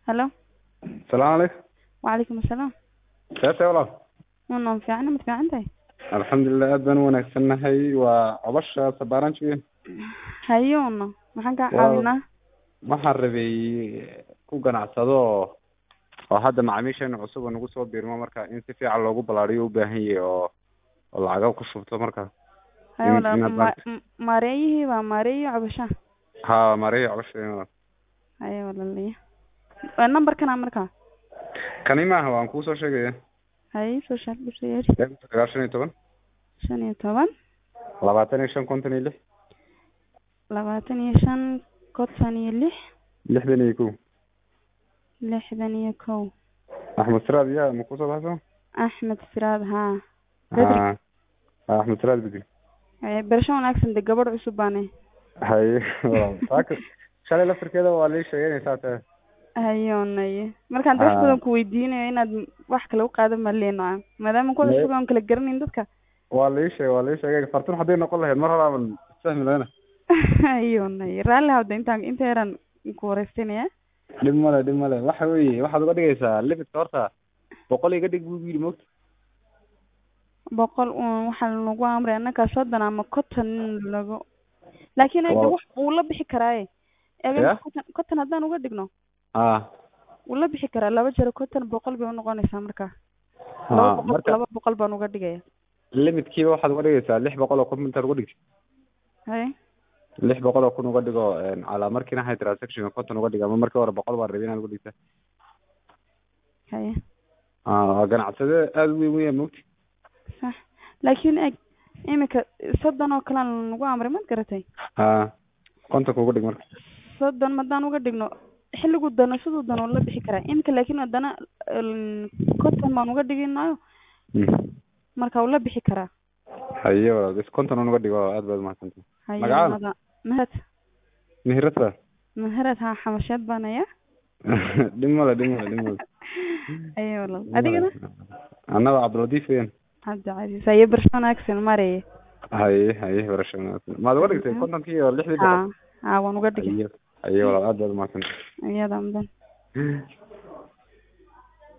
هلا. السلام عليكم. وعليكم السلام. كيف والله؟ والله fiican ma fiicantahay? الحمد لله aad baan u wanaagsannahay waa abasha sabaaranjigeen Hayoona maxaan ka waa caawinaa? waxaan rabay ku ganacsado oo hadda macaamiisheena cusub oo nagu soo biirmo marka in si fiican loogu balaariyo u baahan yahay oo lacag ku shubto marka Hayoona in maareeyihii waa maareeyo cabasha. ha mareeyo abasha Hayoona leeyahay numberkana markaa kani maaha waan kuu soo sheegaya hay soo sheeg bisheeri 15 15 25 56 25 56 61 61 أحمد سراد يا مكوسة بحثه أحمد سراد ها أحمد سراد بدي برشون أكسن دي قبر عصباني هاي فاكر شالي لفر كده وقالي شيئين ساعتها hayoonay markaan dad badan ku weydiinayo inaad wax kale u qaadan ma leeno maadaama ku sugan kala garanin dadka waa la sheegay fartan haday noqon lahayd mar hore aan fahmi lahayn hayoonay raali hawda inta yaran ku wareysanayaa dhib male waxa weeye waxaad uga dhigaysaa limit horta 100 iga dhig buu yiri moogta 100 waxa lagu amray anaka 30 ama 50 lagu laakiin ay wax uu la bixi karaaye eegan 50 hadaan uga dhigno wala bixi karaa laba jeer 50 bay u noqonaysaa marka 200 baan uga dhigaya limitkiiba waxaad uga dhigaysaa 600 oo kun inta uga dhigtay hay 600 oo kun uga dhigo ala markiina hay transaction 50 uga dhiga ama markii hore 100 baan rabin aan uga dhigta hay ganacsade aad weyn moogti sax laakiin imika 30 oo kale lagu amray ma garatay konta uga dhig marka 30 madaan uga dhigno xilligu dana sidoo dana la bixi karaa imka laakiin wadana konton baan uga dhiginayo marka uu la bixi karaa hayo is konton uga dhigo aad baad mahadsantahay magaca meherad ha xamashad baanaya dhimala ayo walaal adigana anaba Abduladiif weyn hadda caadi say barshana aksan marey hay barshana ma uga dhigtay kontonkii oo 60 waan uga dhigay ayo walaal aad baad mahadsantahay ayada amdan